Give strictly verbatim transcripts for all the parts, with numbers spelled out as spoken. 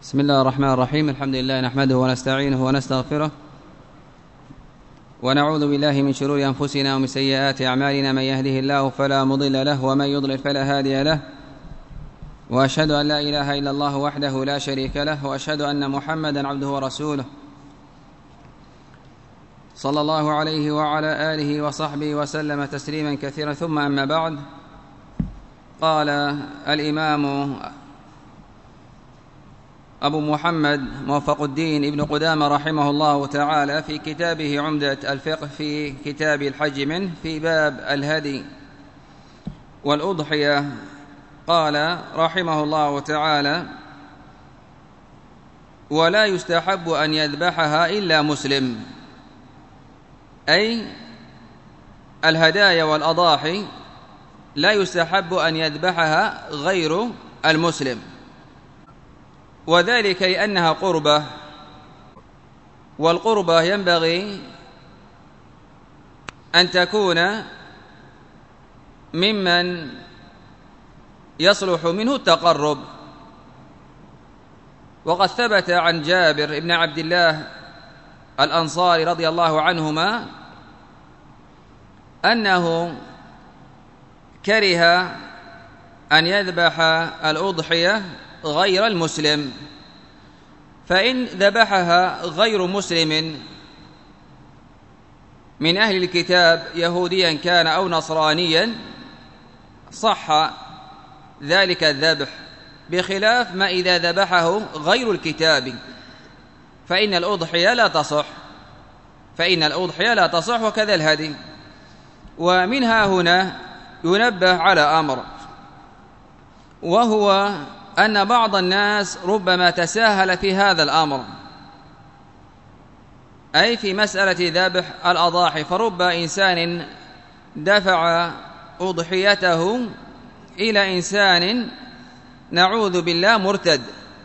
بسم الله الرحمن الرحيم. الحمد لله نحمده ونستعينه ونستغفره ونعوذ بالله من شرور أنفسنا ومن سيئات أعمالنا، من يهده الله فلا مضل له ومن يضلل فلا هادي له، وأشهد أن لا إله إلا الله وحده لا شريك له، وأشهد أن محمدا عبده ورسوله صلى الله عليه وعلى آله وصحبه وسلم تسليما كثيرا. ثم أما بعد، قال الإمام أبو محمد موفق الدين ابن قدامة رحمه الله تعالى في كتابه عمدة الفقه في كتاب الحج منه في باب الهدي والأضحية، قال رحمه الله تعالى: ولا يستحب أن يذبحها إلا مسلم، أي الهدايا والأضاحي لا يستحب أن يذبحها غير المسلم، وذلك لأنها قربة، والقربة ينبغي أن تكون ممن يصلح منه التقرب. وقد ثبت عن جابر بن عبد الله الأنصاري رضي الله عنهما أنه كره أن يذبح الأضحية غير المسلم، فإن ذبحها غير مسلم من أهل الكتاب يهوديا كان أو نصرانيا صح ذلك الذبح، بخلاف ما إذا ذبحه غير الكتاب فإن الأضحية لا تصح فإن الأضحية لا تصح وكذا الهدي. ومنها هنا ينبه على أمر، وهو أن بعض الناس ربما تساهل في هذا الأمر، أي في مسألة ذبح الأضاحي، فرب إنسان دفع أضحيته إلى إنسان نعوذ بالله مرتد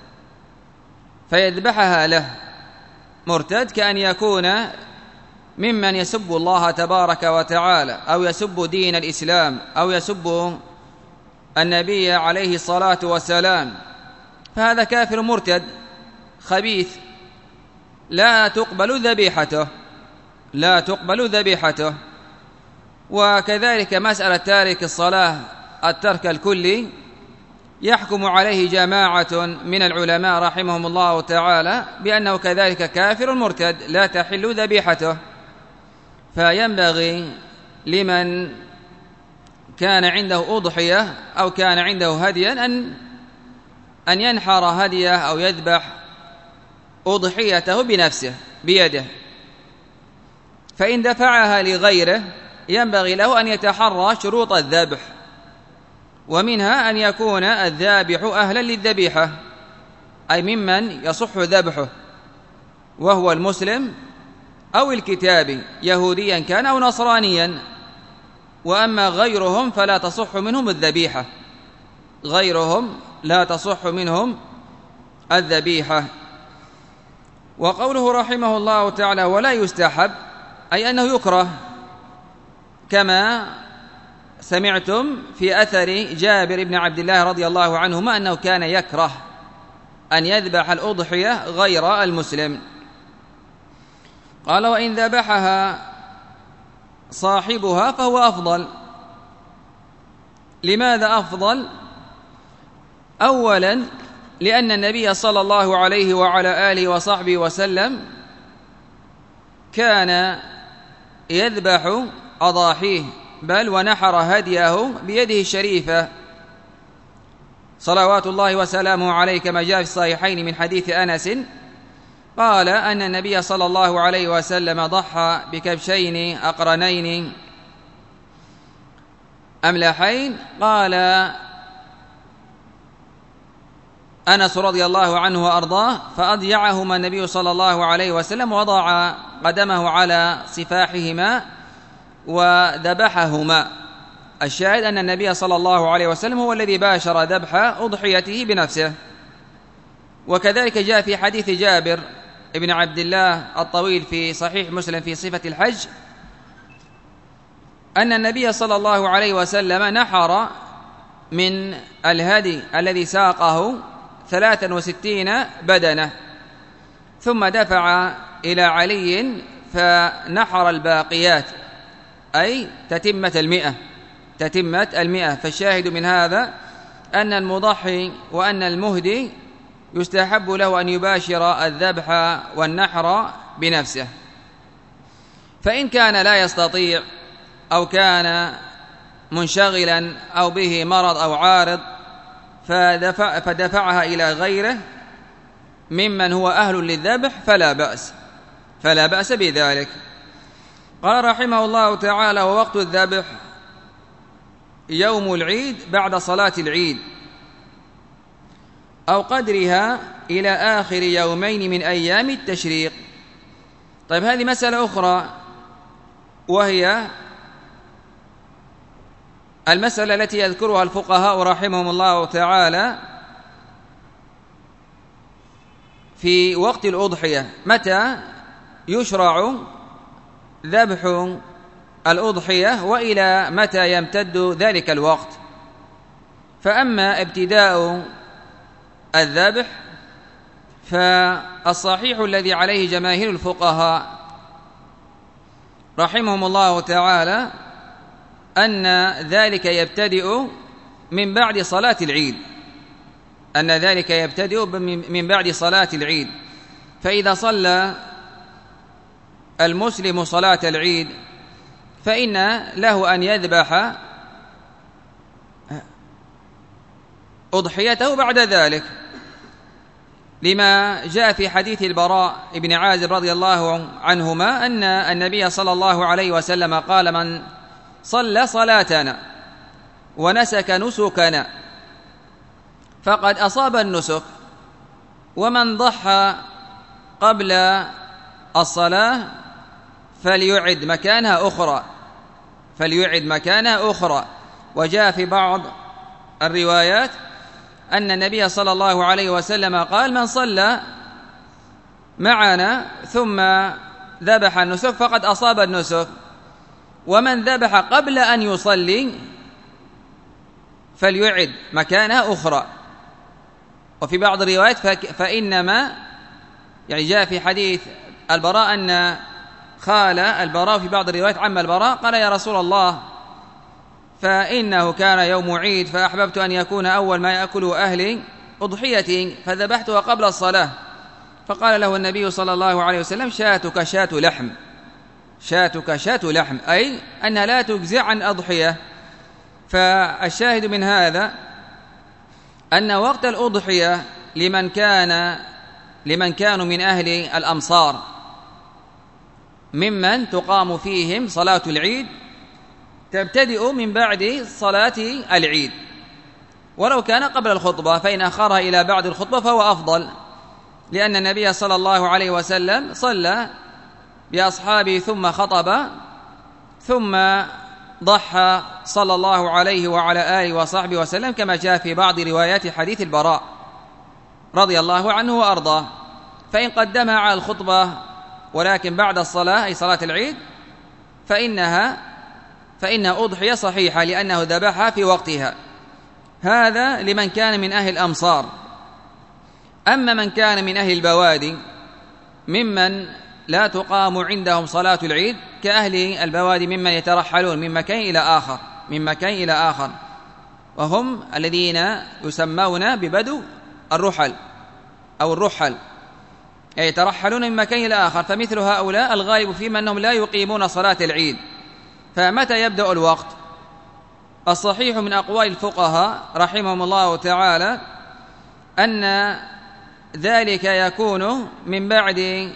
فيذبحها له، مرتد كأن يكون ممن يسب الله تبارك وتعالى أو يسب دين الإسلام أو يسب النبي عليه الصلاة والسلام، فهذا كافر مرتد خبيث لا تقبل ذبيحته لا تقبل ذبيحته. وكذلك مسألة تارك الصلاة الترك الكلي يحكم عليه جماعة من العلماء رحمهم الله تعالى بأنه كذلك كافر مرتد لا تحل ذبيحته. فينبغي لمن كان عنده أضحية أو كان عنده هديا أن أن ينحر هديه أو يذبح أضحيته بنفسه بيده، فإن دفعها لغيره ينبغي له أن يتحرى شروط الذبح، ومنها أن يكون الذابح أهلا للذبيحة، أي ممن يصح ذبحه وهو المسلم أو الكتابي يهوديا كان أو نصرانيا. وأما غيرهم فلا تصح منهم الذبيحة غيرهم لا تصح منهم الذبيحة. وقوله رحمه الله تعالى ولا يستحب، أي أنه يكره، كما سمعتم في أثر جابر بن عبد الله رضي الله عنهما أنه كان يكره أن يذبح الأضحية غير المسلم. قال: وإن ذبحها صاحبها فهو أفضل. لماذا أفضل؟ أولا لأن النبي صلى الله عليه وعلى آله وصحبه وسلم كان يذبح أضاحيه، بل ونحر هديه بيده الشريفة صلوات الله وسلامه عليه، كما جاء في الصحيحين من حديث أنس قال أن النبي صلى الله عليه وسلم ضحى بكبشين أقرنين أملحين. قال أنس رضي الله عنه وأرضاه: فأضجعهما النبي صلى الله عليه وسلم وضع قدمه على صفاحهما وذبحهما. الشاهد أن النبي صلى الله عليه وسلم هو الذي باشر ذبح أضحيته بنفسه. وكذلك جاء في حديث جابر ابن عبد الله الطويل في صحيح مسلم في صفة الحج أن النبي صلى الله عليه وسلم نحر من الهدي الذي ساقه ثلاثا وستين بدنة، ثم دفع إلى علي فنحر الباقيات، أي تتمة المئة تتمة المئة. فالشاهد من هذا أن المضحي وأن المهدي يستحب له أن يباشر الذبح والنحر بنفسه. فإن كان لا يستطيع أو كان منشغلا أو به مرض أو عارض فدفع فدفعها إلى غيره ممن هو أهل للذبح فلا بأس فلا بأس بذلك. قال رحمه الله تعالى: ووقت الذبح يوم العيد بعد صلاة العيد أو قدرها إلى آخر يومين من أيام التشريق. طيب، هذه مسألة أخرى، وهي المسألة التي يذكرها الفقهاء رحمهم الله تعالى في وقت الأضحية، متى يشرع ذبح الأضحية وإلى متى يمتد ذلك الوقت. فأما ابتداء الذبح فالصحيح الذي عليه جماهير الفقهاء رحمهم الله تعالى أن ذلك يبتدئ من بعد صلاة العيد أن ذلك يبتدئ من بعد صلاة العيد. فإذا صلى المسلم صلاة العيد فإن له أن يذبح أضحيته بعد ذلك، لما جاء في حديث البراء بن عازب رضي الله عنهما أن النبي صلى الله عليه وسلم قال: من صلى صلاتنا ونسك نسكنا فقد أصاب النسك، ومن ضحى قبل الصلاة فليعد مكانها أخرى فليعد مكانها أخرى. وجاء في بعض الروايات أن النبي صلى الله عليه وسلم قال: من صلى معنا ثم ذبح النسك فقد أصاب النسك، ومن ذبح قبل أن يصلي فليعد مكانها أخرى. وفي بعض الروايات فإنما يعني جاء في حديث البراء أن خال البراء في بعض الروايات عم البراء قال: يا رسول الله، فإنه كان يوم عيد فأحببت أن يكون أول ما يأكل أهلي أضحيتي فذبحتها قبل الصلاة. فقال له النبي صلى الله عليه وسلم: شاتك شات لحم شاتك شات لحم أي أنها لا تجزع عن أضحية. فالشاهد من هذا أن وقت الأضحية لمن كان لمن كانوا من أهل الأمصار ممن تقام فيهم صلاة العيد تبتدئ من بعد صلاة العيد، ولو كان قبل الخطبة، فإن أخرها إلى بعد الخطبة فهو أفضل، لأن النبي صلى الله عليه وسلم صلى بأصحابه ثم خطب ثم ضحى صلى الله عليه وعلى آله وصحبه وسلم، كما جاء في بعض روايات حديث البراء رضي الله عنه وأرضاه. فإن قدمها على الخطبة ولكن بعد الصلاة أي صلاة العيد فإنها فإنها أضحية صحيحة، لأنه ذبحها في وقتها. هذا لمن كان من أهل الأمصار. أما من كان من أهل البوادي ممن لا تقام عندهم صلاة العيد كأهل البوادي ممن يترحلون من مكان إلى آخر من مكان إلى آخر وهم الذين يسمون ببدو الرحل أو الرحل، يعني يترحلون من مكان إلى آخر. فمثل هؤلاء الغالب فيهم أنهم لا يقيمون صلاة العيد. فمتى يبدأ الوقت؟ الصحيح من أقوال الفقهاء رحمهم الله تعالى أن ذلك يكون من بعد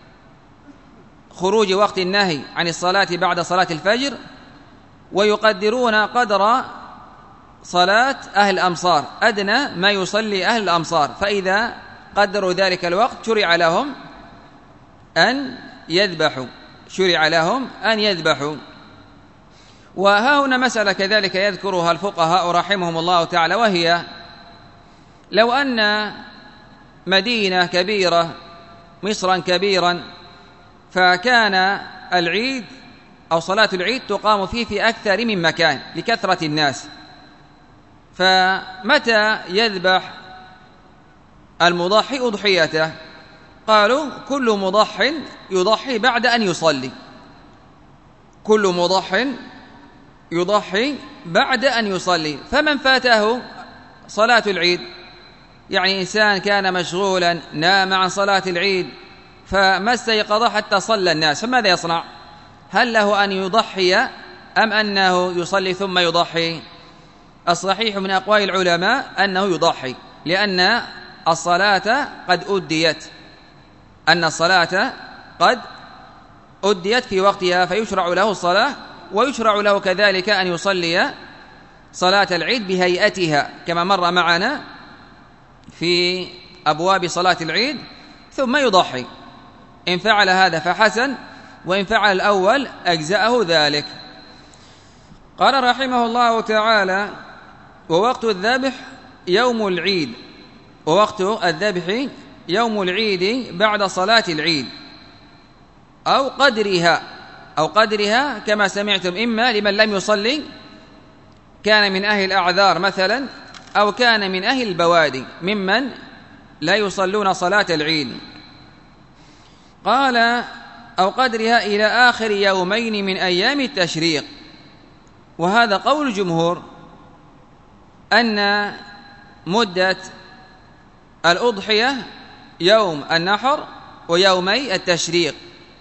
خروج وقت النهي عن الصلاة بعد صلاة الفجر، ويقدرون قدر صلاة أهل الأمصار أدنى ما يصلي أهل الأمصار، فإذا قدروا ذلك الوقت شرع لهم أن يذبحوا شرع لهم أن يذبحوا. وها هنا مسألة كذلك يذكرها الفقهاء رحمهم الله تعالى، وهي لو أن مدينة كبيرة مصرا كبيرا فكان العيد أو صلاة العيد تقام فيه في أكثر من مكان لكثرة الناس، فمتى يذبح المضحي أضحيته؟ قالوا كل مضح يضحي بعد أن يصلي، كل مضح يضحي بعد أن يصلي. فمن فاته صلاة العيد، يعني إنسان كان مشغولا نام عن صلاة العيد فما استيقظ حتى صلى الناس، فماذا يصنع؟ هل له أن يضحي أم أنه يصلي ثم يضحي؟ الصحيح من أقوال العلماء أنه يضحي، لأن الصلاة قد أديت، أن الصلاة قد أديت في وقتها، فيشرع له الصلاة، ويشرع له كذلك أن يصلي صلاة العيد بهيئتها كما مر معنا في أبواب صلاة العيد، ثم يضحي. إن فعل هذا فحسن، وإن فعل الأول أجزأه ذلك. قال رحمه الله تعالى: ووقت الذبح يوم العيد، ووقت الذبح يوم العيد بعد صلاة العيد أو قدرها، أو قدرها كما سمعتم، إما لمن لم يصلي كان من أهل الأعذار مثلا، أو كان من أهل البوادي ممن لا يصلون صلاة العيد. قال: أو قدرها إلى آخر يومين من أيام التشريق. وهذا قول الجمهور أن مدة الأضحية يوم النحر ويومي التشريق.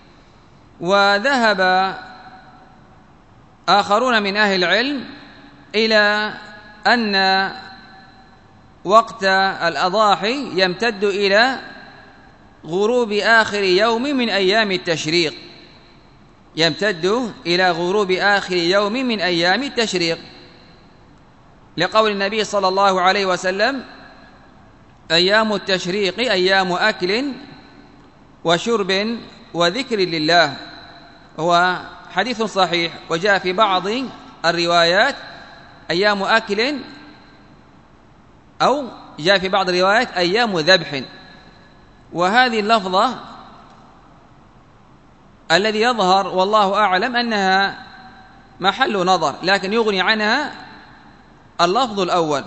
وذهب آخرون من أهل العلم إلى أن وقت الأضاحي يمتد إلى غروب آخر يوم من أيام التشريق، يمتد إلى غروب آخر يوم من أيام التشريق، لقول النبي صلى الله عليه وسلم: أيام التشريق أيام أكل وشرب وذكر لله. هو حديث صحيح، وجاء في بعض الروايات أيام أكل، أو جاء في بعض الروايات أيام ذبح. وهذه اللفظة الذي يظهر والله أعلم أنها محل نظر، لكن يغني عنها اللفظ الأول.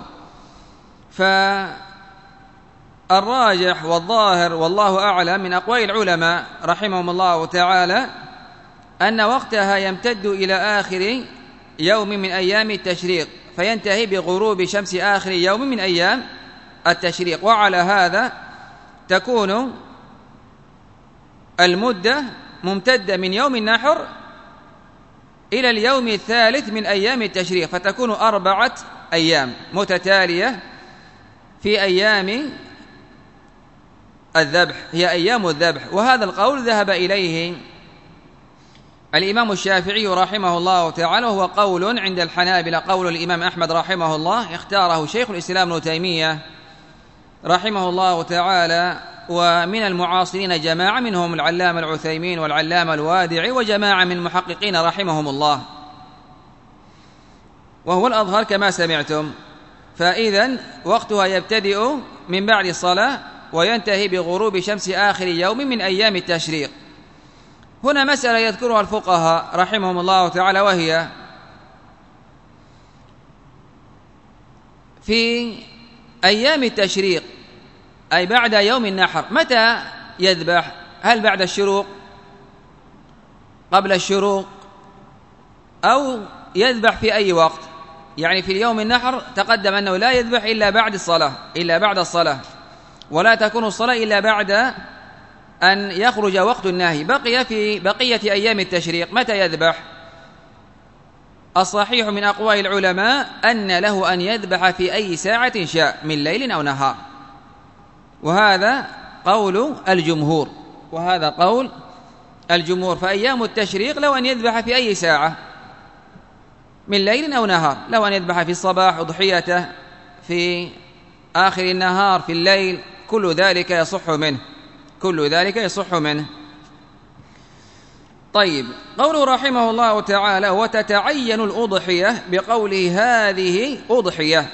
فالراجح والظاهر والله أعلم من أقوال العلماء رحمهم الله تعالى أن وقتها يمتد إلى آخر يوم من أيام التشريق، فينتهي بغروب شمس آخر يوم من أيام التشريق. وعلى هذا تكون المدة ممتدة من يوم النحر إلى اليوم الثالث من أيام التشريق، فتكون أربعة أيام متتالية في أيام الذبح، هي أيام الذبح. وهذا القول ذهب إليه الإمام الشافعي رحمه الله تعالى، وهو قول عند الحنابلة، قول الإمام أحمد رحمه الله اختاره شيخ الإسلام ابن تيمية رحمه الله تعالى، ومن المعاصرين جماعة منهم العلامة العثيمين والعلامة الوادعي وجماعة من المحققين رحمهم الله، وهو الأظهر كما سمعتم. فإذن وقتها يبتدئ من بعد الصلاة وينتهي بغروب شمس آخر يوم من أيام التشريق. هنا مسألة يذكرها الفقهاء رحمهم الله تعالى، وهي في أيام التشريق أي بعد يوم النحر متى يذبح؟ هل بعد الشروق، قبل الشروق، أو يذبح في أي وقت؟ يعني في اليوم النحر تقدم أنه لا يذبح إلا بعد الصلاة، إلا بعد الصلاة، ولا تكون الصلاة إلا بعد أن يخرج وقت النهي. بقي في بقية أيام التشريق متى يذبح؟ الصحيح من أقوال العلماء أن له أن يذبح في أي ساعة شاء من ليل أو نهار، وهذا قول الجمهور، وهذا قول الجمهور. فأيام التشريق له أن يذبح في أي ساعة من ليل أو نهار، له أن يذبح في الصباح أضحيته، في آخر النهار، في الليل، كل ذلك يصح منه، كل ذلك يصح منه. طيب، قوله رحمه الله تعالى: وتتعين الأضحية، بقوله هذه أضحية،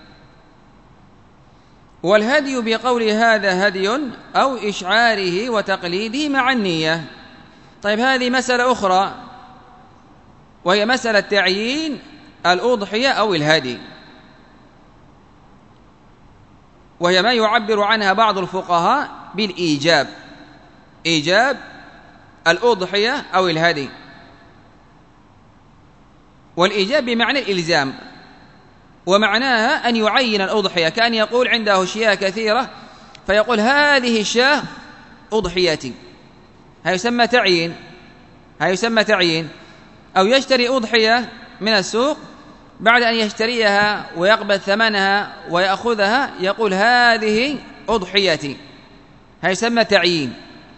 والهدي بقوله هذا هدي، أو إشعاره وتقليده مع النية. طيب، هذه مسألة أخرى، وهي مسألة تعيين الأضحية أو الهدي. وهي ما يعبر عنها بعض الفقهاء بالإيجاب، إيجاب الأضحية أو الهدي، والإيجاب بمعنى الإلزام، ومعناها أن يعين الأضحية، كأن يقول عنده شياه كثيرة فيقول هذه الشاة أضحيتي، هذا يسمى تعيين، هذا يسمى تعيين. أو يشتري أضحية من السوق، بعد أن يشتريها ويقبل ثمنها ويأخذها يقول هذه أضحيتي، هذا يسمى تعيين.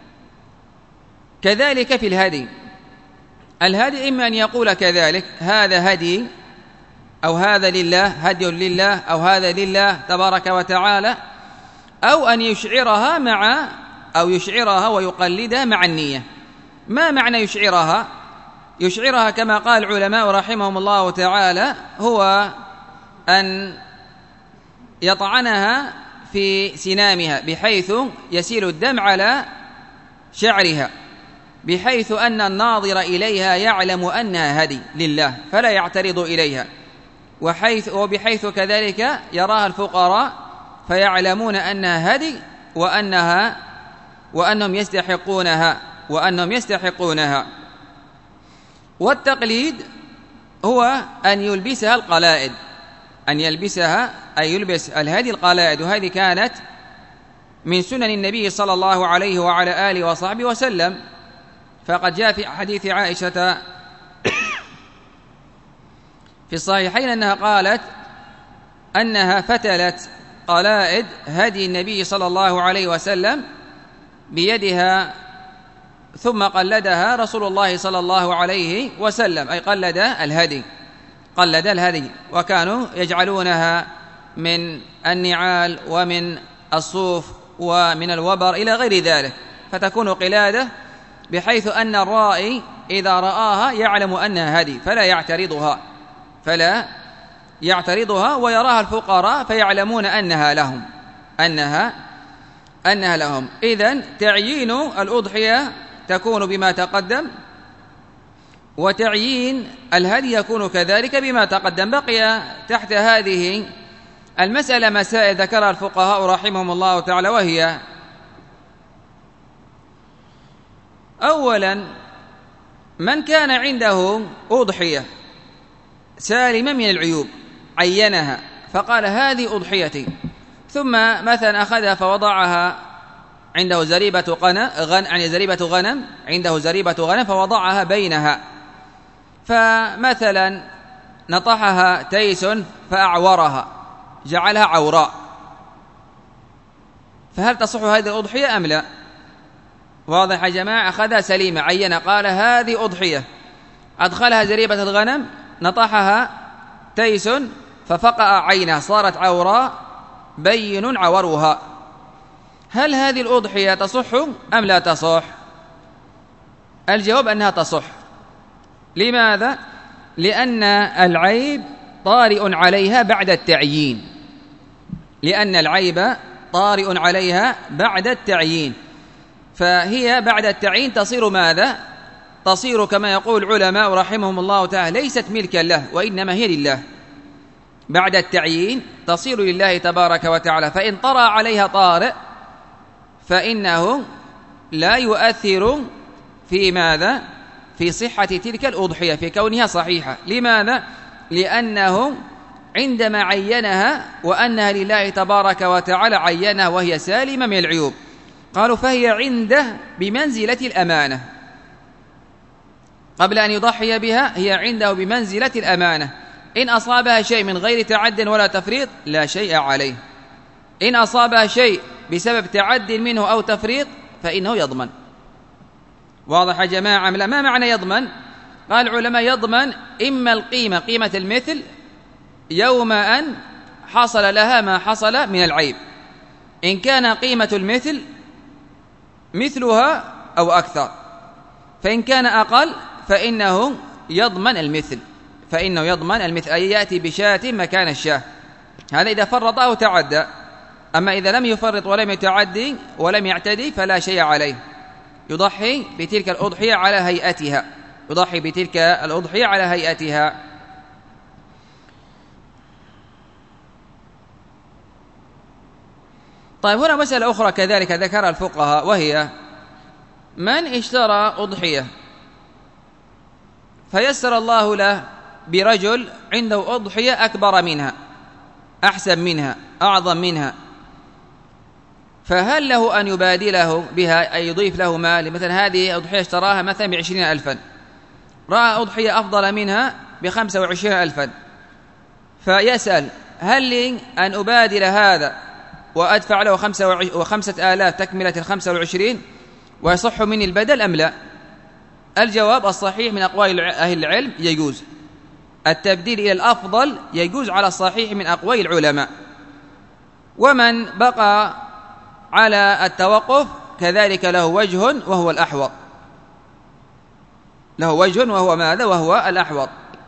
كذلك في الهدي، الهدي إما أن يقول كذلك هذا هدي أو هذا لله، هدي لله أو هذا لله تبارك وتعالى، أو أن يشعرها مع أو يشعرها ويقلدها مع النية. ما معنى يشعرها؟ يشعرها كما قال العلماء رحمهم الله تعالى هو أن يطعنها في سنامها بحيث يسيل الدم على شعرها، بحيث أن الناظر إليها يعلم أنها هدي لله فلا يعترض إليها، وحيث وبحيث كذلك يراها الفقراء فيعلمون أنها هدي وأنها وأنهم يستحقونها وأنهم يستحقونها. والتقليد هو أن يلبسها القلائد، أن يلبسها أي يلبس الهدي القلائد، وهذه كانت من سنن النبي صلى الله عليه وعلى آله وصحبه وسلم. فقد جاء في حديث عائشة في الصحيحين أنها قالت أنها فتلت قلائد هدي النبي صلى الله عليه وسلم بيدها ثم قلدها رسول الله صلى الله عليه وسلم، أي قلد الهدي قلد الهدي وكانوا يجعلونها من النعال ومن الصوف ومن الوبر إلى غير ذلك، فتكون قلادة بحيث أن الرائي إذا رآها يعلم أنها هدي فلا يعترضها فلا يعترضها ويراها الفقراء فيعلمون أنها لهم أنها أنها لهم. إذن تعيين الأضحية تكون بما تقدم، وتعيين الهدي يكون كذلك بما تقدم. بقي تحت هذه المسألة مسائل ذكرها الفقهاء رحمهم الله تعالى، وهي أولا من كان عنده أضحية سالمة من العيوب عينها فقال هذه أضحيتي، ثم مثلا أخذها فوضعها عنده زريبة غنم يعني زريبة غنم عنده زريبة غنم فوضعها بينها، فمثلا نطحها تيس فأعورها جعلها عوراء، فهل تصح هذه الأضحية أم لا؟ واضح يا جماعة؟ أخذها سليمة عينها قال هذه أضحية، أدخلها زريبة الغنم نطحها تيس ففقأ عينها صارت عوراء بين عورها، هل هذه الأضحية تصح أم لا تصح؟ الجواب أنها تصح. لماذا؟ لأن العيب طارئ عليها بعد التعيين، لأن العيب طارئ عليها بعد التعيين، فهي بعد التعيين تصير ماذا؟ تصير كما يقول العلماء رحمهم الله تعالى ليست ملكا له وإنما هي لله. بعد التعيين تصير لله تبارك وتعالى، فإن طرأ عليها طارئ فإنه لا يؤثر في ماذا؟ في صحة تلك الأضحية، في كونها صحيحة. لماذا؟ لأنه عندما عينها وأنها لله تبارك وتعالى عينها وهي سالمة من العيوب، قالوا فهي عنده بمنزلة الأمانة، قبل أن يضحي بها هي عنده بمنزلة الأمانة، إن أصابها شيء من غير تعد ولا تفريط لا شيء عليه، إن أصابها شيء بسبب تعد منه أو تفريط فإنه يضمن. واضح يا جماعة؟ ما معنى يضمن؟ قال العلماء يضمن إما القيمة قيمة المثل يوم أن حصل لها ما حصل من العيب، إن كان قيمة المثل مثلها أو أكثر، فإن كان أقل فإنه يضمن المثل فإنه يضمن المثل أي يأتي بشاة مكان الشاة، هذا إذا فرط أو تعدى. أما إذا لم يفرط ولم يتعدي ولم يعتدي فلا شيء عليه، يضحي بتلك الأضحية على هيئتها، يضحي بتلك الأضحية على هيئتها. طيب هنا مسألة أخرى كذلك ذكرها الفقهاء، وهي من اشترى أضحية فيسر الله له برجل عنده أضحية أكبر منها، أحسن منها، أعظم منها، فهل له أن يبادله بها، أي يضيف له مال؟ مثلا هذه أضحية اشتراها مثلا بعشرين ألفا، رأى أضحية أفضل منها بخمسة وعشرين ألفا، فيسأل هل لي أن أبادل هذا وأدفع له خمسة وخمسة آلاف تكملة الخمسة والعشرين ويصح مني البدل أم لا؟ الجواب الصحيح من أقوال أهل العلم يجوز التبديل إلى الأفضل، يجوز على الصحيح من أقوال العلماء. ومن بقى على التوقف كذلك له وجه وهو الأحوط، له وجه وهو ماذا؟ وهو الأحوط.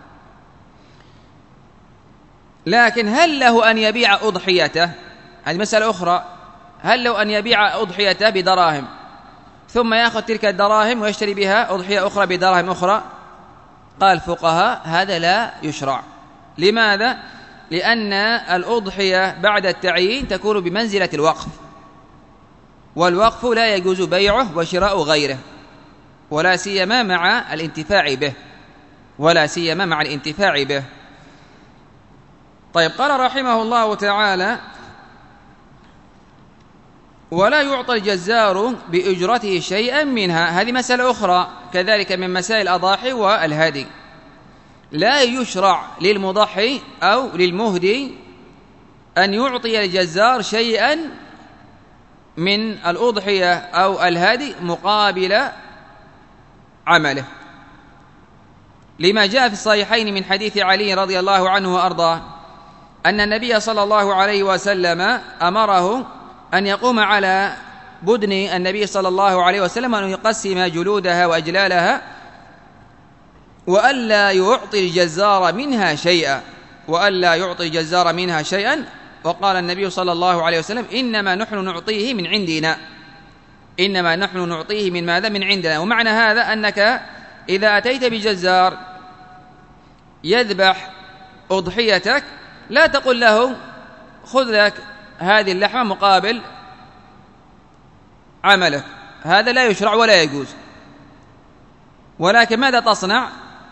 لكن هل له أن يبيع أضحيته؟ هذه مسألة أخرى. هل له أن يبيع أضحيته بدراهم ثم يأخذ تلك الدراهم ويشتري بها أضحية أخرى بدراهم أخرى؟ قال الفقهاء هذا لا يشرع. لماذا؟ لأن الأضحية بعد التعيين تكون بمنزلة الوقف، والوقف لا يجوز بيعه وشراء غيره، ولا سيما مع الانتفاع به، ولا سيما مع الانتفاع به. طيب قال رحمه الله تعالى: ولا يعطى الجزار بأجرته شيئا منها. هذه مسألة أخرى كذلك من مسائل الأضاحي والهدي. لا يشرع للمضحي أو للمهدي أن يعطي الجزار شيئا من الأضحية أو الهدي مقابل عمله، لما جاء في الصحيحين من حديث علي رضي الله عنه وأرضاه أن النبي صلى الله عليه وسلم أمره أن يقوم على بدن النبي صلى الله عليه وسلم أن يقسم جلودها وأجلالها، وألا يعطي الجزار منها شيئا، وألا يعطي الجزار منها شيئا. وقال النبي صلى الله عليه وسلم: إنما نحن نعطيه من عندنا، إنما نحن نعطيه من ماذا؟ من عندنا. ومعنى هذا أنك إذا أتيت بجزار يذبح أضحيتك لا تقل له خذ لك هذه اللحمة مقابل عملك، هذا لا يشرع ولا يجوز. ولكن ماذا تصنع؟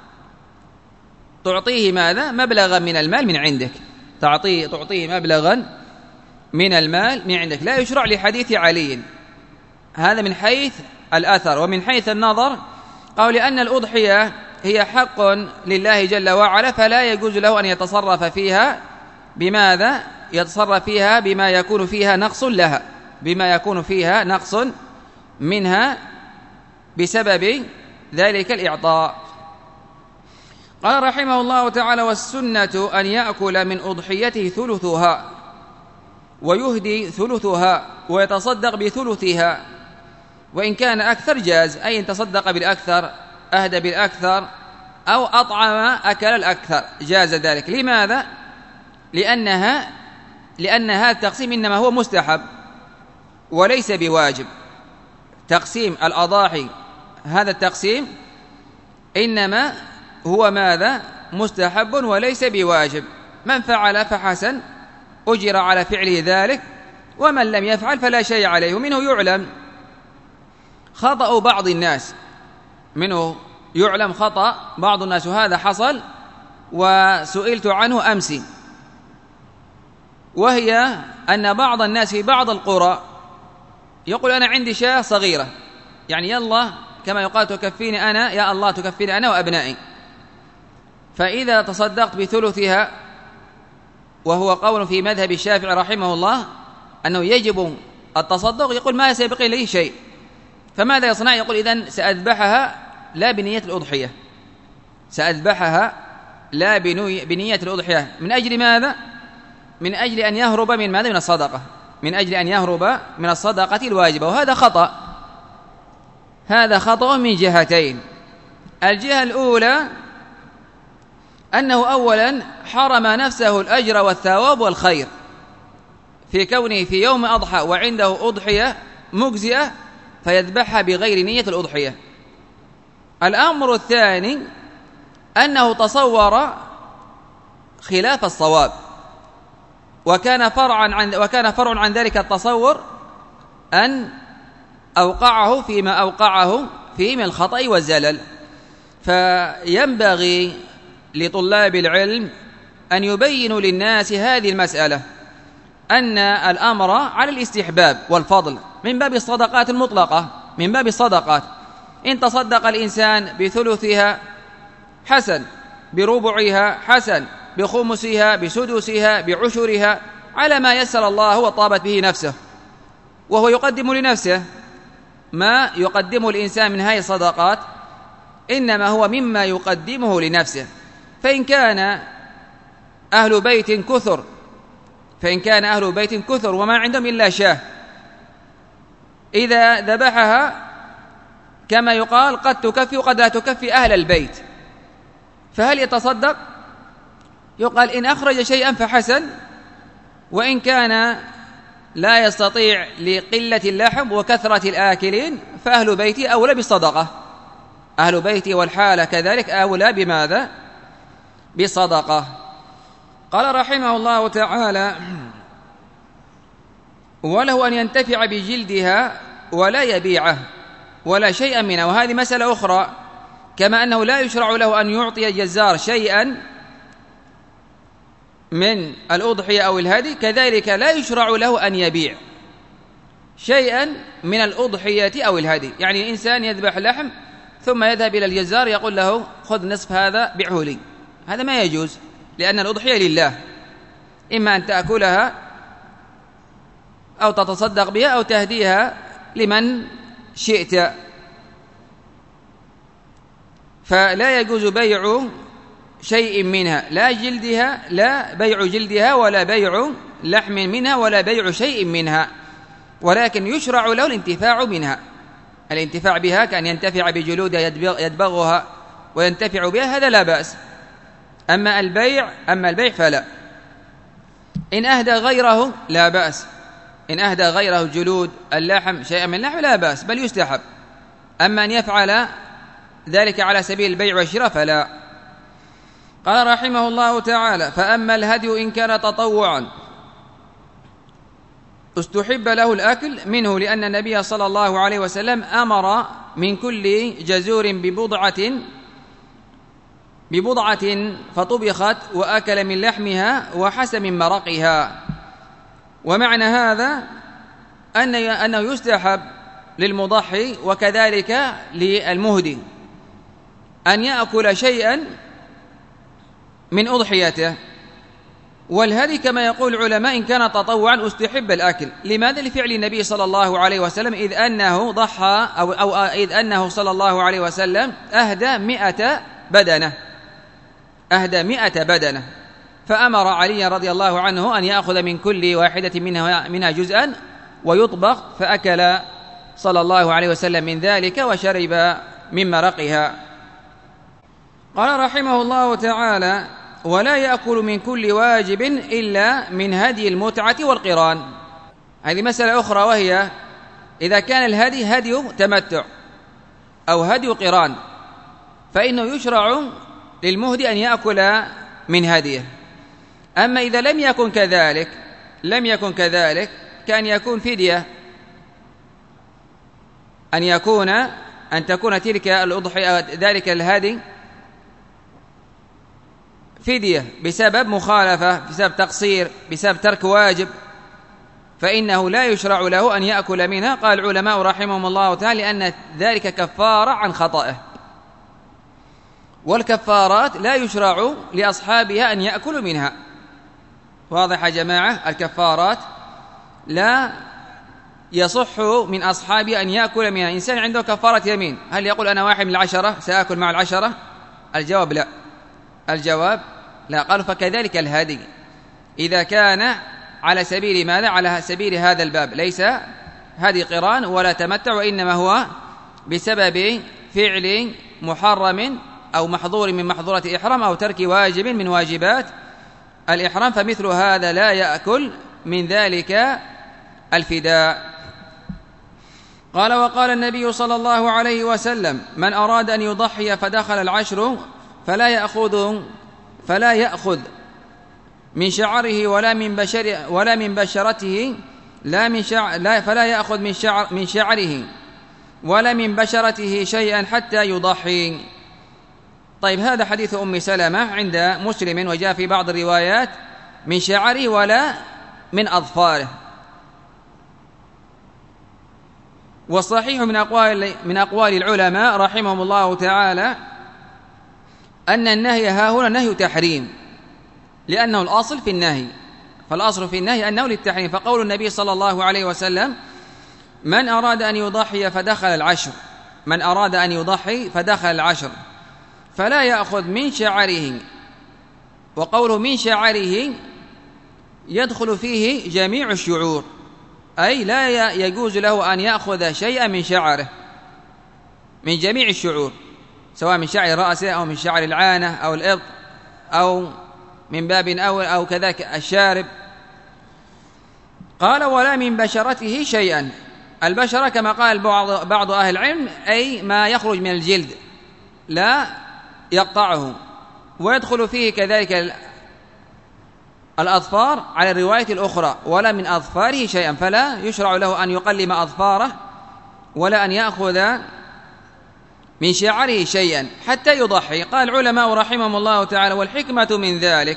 تعطيه ماذا؟ مبلغا من المال من عندك، تعطيه تعطيه مبلغا من المال من عندك. لا يشرع لحديث علي. هذا من حيث الأثر. ومن حيث النظر قال لأن الأضحية هي حق لله جل وعلا، فلا يجوز له أن يتصرف فيها بماذا؟ يتصرف فيها بما يكون فيها نقص لها، بما يكون فيها نقص منها بسبب ذلك الإعطاء. قال رحمه الله تعالى: والسنة أن يأكل من أضحيته ثلثها ويهدي ثلثها ويتصدق بثلثها، وإن كان أكثر جاز، أي إن تصدق بالأكثر أهدى بالأكثر أو أطعم أكل الأكثر جاز ذلك. لماذا؟ لأنها لأن هذا التقسيم إنما هو مستحب وليس بواجب. تقسيم الأضاحي هذا التقسيم إنما هو ماذا؟ مستحب وليس بواجب. من فعل فحسن أجر على فعله ذلك، ومن لم يفعل فلا شيء عليه. ومنه يعلم خطأ بعض الناس، منه يعلم خطأ بعض الناس، وهذا حصل وسئلت عنه أمس، وهي أن بعض الناس في بعض القرى يقول: أنا عندي شاة صغيرة، يعني يلا كما يقال تكفيني أنا، يا الله تكفيني أنا وأبنائي، فإذا تصدقت بثلثها، وهو قول في مذهب الشافعي رحمه الله أنه يجب التصدق، يقول ما سيبقي لي شيء، فماذا يصنع؟ يقول: إذن سأذبحها لا بنية الأضحية، سأذبحها لا بنية الأضحية. من أجل ماذا؟ من أجل أن يهرب من ماذا؟ من الصدقة، من أجل أن يهرب من الصدقة الواجبة. وهذا خطأ، هذا خطأ من جهتين. الجهة الأولى أنه أولا حرم نفسه الأجر والثواب والخير في كونه في يوم أضحى وعنده أضحية مجزئة فيذبحها بغير نية الأضحية. الأمر الثاني أنه تصور خلاف الصواب، وكان فرعا عن وكان فرع عن ذلك التصور أن أوقعه فيما أوقعه فيه من الخطأ والزلل. فينبغي لطلاب العلم أن يبينوا للناس هذه المسألة، أن الأمر على الاستحباب والفضل من باب الصدقات المطلقة، من باب الصدقات. إن تصدق الإنسان بثلثها حسن، بربعها حسن، بخمسها، بسدسها، بعشرها، على ما يسر الله وطابت به نفسه، وهو يقدم لنفسه ما يقدمه الإنسان من هذه الصدقات، إنما هو مما يقدمه لنفسه. فإن كان أهل بيت كثر فإن كان أهل بيت كثر وما عندهم إلا شاه، إذا ذبحها كما يقال قد تكفي وقد لا تكفي أهل البيت، فهل يتصدق؟ يقال إن أخرج شيئا فحسن، وإن كان لا يستطيع لقلة اللحم وكثرة الآكلين فأهل بيتي أولى بالصدقة، أهل بيتي والحالة كذلك أولى بماذا؟ بالصدقة. قال رحمه الله تعالى: وله أن ينتفع بجلدها ولا يبيعه ولا شيئا منه. وهذه مسألة أخرى، كما أنه لا يشرع له أن يعطي الجزار شيئا من الأضحية أو الهدي، كذلك لا يشرع له أن يبيع شيئا من الأضحية أو الهدي. يعني إنسان يذبح لحم ثم يذهب إلى الجزار يقول له خذ نصف هذا بيعه لي، هذا ما يجوز، لأن الأضحية لله، إما أن تأكلها أو تتصدق بها أو تهديها لمن شئت. فلا يجوز بيع شيء منها، لا جلدها، لا بيع جلدها ولا بيع لحم منها ولا بيع شيء منها، ولكن يشرع له الانتفاع منها، الانتفاع بها، كأن ينتفع بجلودها يدبغها وينتفع بها، هذا لا بأس. أما البيع أما البيع فلا. إن أهدى غيره لا بأس، إن أهدى غيره جلود اللحم شيئا من اللحم لا بأس، بل يستحب. أما أن يفعل ذلك على سبيل البيع والشراء فلا. قال رحمه الله تعالى: فأما الهدي إن كان تطوعا استحب له الأكل منه، لأن النبي صلى الله عليه وسلم أمر من كل جزور ببضعة ببضعة فطبخت وأكل من لحمها وحس من مرقها. ومعنى هذا أن أنه يستحب للمضحي وكذلك للمهدي أن يأكل شيئا من أضحيته. والهدي كما يقول العلماء إن كان تطوعا استحب الأكل. لماذا؟ لفعل النبي صلى الله عليه وسلم، إذ أنه ضحى أو, أو إذ أنه صلى الله عليه وسلم أهدى مئة بدنة أهدى مئة بدنة فأمر علي رضي الله عنه أن يأخذ من كل واحدة منها, منها جزءا ويطبخ، فأكل صلى الله عليه وسلم من ذلك وشرب من مرقها. قال رحمه الله تعالى: ولا يأكل من كل واجب إلا من هدي المتعة والقران. هذه مسألة أخرى، وهي إذا كان الهدي هدي تمتع أو هدي قران فإنه يشرع للمهدي أن يأكل من هديه. أما إذا لم يكن كذلك لم يكن كذلك كان يكون فدية، أن يكون أن تكون تلك الأضحية ذلك الهدي فدية بسبب مخالفة، بسبب تقصير، بسبب ترك واجب، فإنه لا يشرع له أن يأكل منها. قال العلماء رحمهم الله تعالى لأن ذلك كفارة عن خطئه، والكفارات لا يشرع لأصحابها أن يأكلوا منها. واضح يا جماعة؟ الكفارات لا يصح من أصحابها أن يأكل منها. إنسان عنده كفارة يمين، هل يقول أنا واحد من العشرة سأكل مع العشرة؟ الجواب لا، الجواب لا. قالوا فكذلك الهدي إذا كان على سبيل ماذا؟ على سبيل هذا الباب، ليس هدي قران ولا تمتع، وإنما هو بسبب فعل محرم أو محظور من محظورة إحرام أو ترك واجب من واجبات الإحرام، فمثل هذا لا يأكل من ذلك الفداء. قال: وقال النبي صلى الله عليه وسلم: من أراد أن يضحي فدخل العشر فلا يأخذ فلا يأخذ من شعره ولا من بشر ولا من بشرته لا من شعر لا فلا يأخذ من شعر من شعره ولا من بشرته شيئا حتى يضحي. طيب، هذا حديث أم سلمة عند مسلم، وجاء في بعض الروايات من شعره ولا من أظفاره. والصحيح من أقوال من أقوال العلماء رحمهم الله تعالى أن النهي ها هنا نهي تحريم، لأنه الأصل في النهي، فالأصل في النهي أنه للتحريم. فقول النبي صلى الله عليه وسلم: من أراد أن يضحي فدخل العشر، من أراد أن يضحي فدخل العشر، فلا يأخذ من شعره. وقوله من شعره يدخل فيه جميع الشعور، أي لا يجوز له أن يأخذ شيئا من شعره، من جميع الشعور، سواء من شعر رأسه أو من شعر العانة أو الإبط أو من باب أول أو كذلك الشارب. قال: ولا من بشرته شيئا. البشرة كما قال بعض بعض أهل العلم أي ما يخرج من الجلد لا يقطعه، ويدخل فيه كذلك الأظفار على الرواية الأخرى: ولا من أظفاره شيئا، فلا يشرع له أن يقلم أظفاره ولا أن يأخذ من شعره شيئا حتى يضحي. قال العلماء رحمهم الله تعالى: والحكمة من ذلك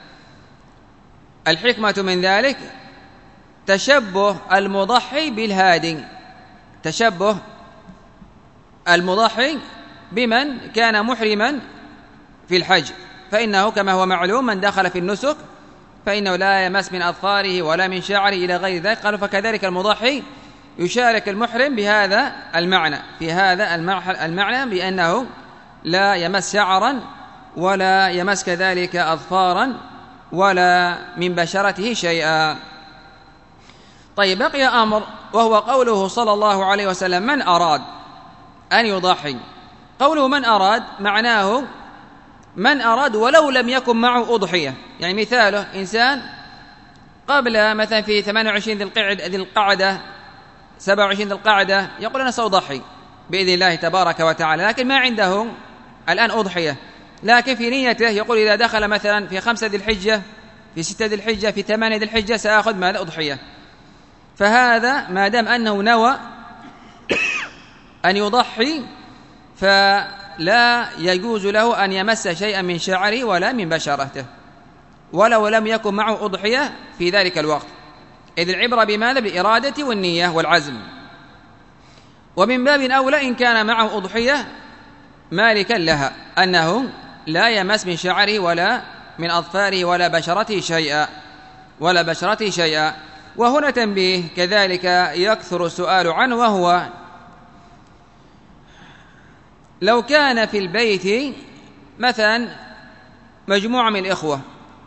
الحكمة من ذلك تشبه المضحي بالهادي، تشبه المضحي بمن كان محرما في الحج، فإنه كما هو معلوم من دخل في النسك فإنه لا يمس من أظفاره ولا من شعره إلى غير ذلك. قالوا فكذلك المضحي يشارك المحرم بهذا المعنى، في هذا المعنى بأنه لا يمس شعرا ولا يمس كذلك أظفارا ولا من بشرته شيئا. طيب، بقي أمر وهو قوله صلى الله عليه وسلم: من أراد أن يضحي. قوله من أراد معناه من أراد ولو لم يكن معه أضحية. يعني مثاله إنسان قبل مثلا في ثمانية وعشرين ذي القعدة سبعة وعشرين ذي القعدة يقول أنا سأضحي بإذن الله تبارك وتعالى، لكن ما عنده الآن أضحية، لكن في نيته يقول إذا دخل مثلا في خمسة ذي الحجة، في ستة ذي الحجة، في ثمانية ذي الحجة سأخذ ماذا؟ أضحية. فهذا ما دام أنه نوى أن يضحي فلا يجوز له أن يمس شيئا من شعره ولا من بشرته ولو لم يكن معه أضحية في ذلك الوقت، إذ العبرة بماذا؟ بالإرادة والنية والعزم. ومن باب أولى إن كان معه أضحية مالكا لها أنه لا يمس من شعره ولا من أظفاره ولا بشرته شيئا ولا بشرته شيئا. وهنا تنبيه كذلك يكثر السؤال عنه، وهو لو كان في البيت مثلا مجموعة من الإخوة،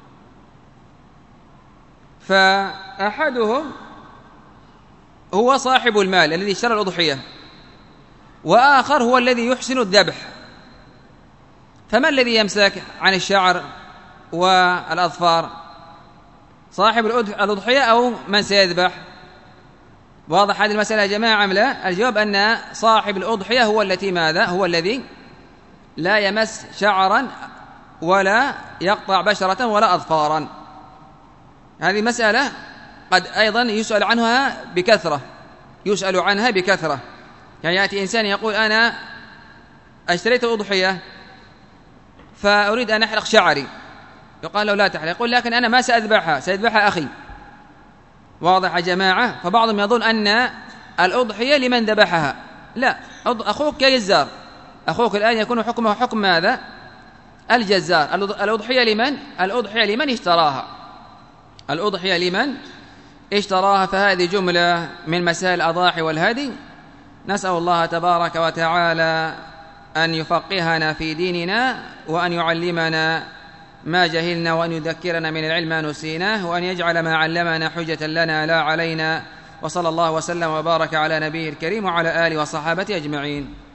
فأحدهم هو صاحب المال الذي اشترى الأضحية، وآخر هو الذي يحسن الذبح، فما الذي يمسك عن الشعر والأظفار؟ صاحب الأضحية أو من سيذبح؟ واضح هذه المسألة يا جماعة أم لا؟ الجواب أن صاحب الأضحية هو التي ماذا؟ هو الذي لا يمس شعرا ولا يقطع بشرة ولا أظفارا. هذه مسألة قد أيضا يسأل عنها بكثرة يسأل عنها بكثرة يعني يأتي إنسان يقول أنا اشتريت أضحية فأريد أن أحلق شعري، يقال له لا تحلق، يقول لكن أنا ما سأذبحها، سيذبحها أخي. واضح يا جماعة؟ فبعضهم يظن أن الأضحية لمن ذبحها، لا، أخوك كجزار، أخوك الآن يكون حكمه حكم ماذا؟ الجزار. الأضحية لمن؟ الأضحية لمن اشتراها، الأضحية لمن اشتراها. فهذه جملة من مسائل الأضاحي والهدي. نسأل الله تبارك وتعالى أن يفقهنا في ديننا، وأن يعلمنا ما جهلنا، وأن يذكرنا من العلم ما نسيناه، وأن يجعل ما علمنا حجة لنا لا علينا. وصلى الله وسلم وبارك على نبيه الكريم وعلى آله وصحابته أجمعين.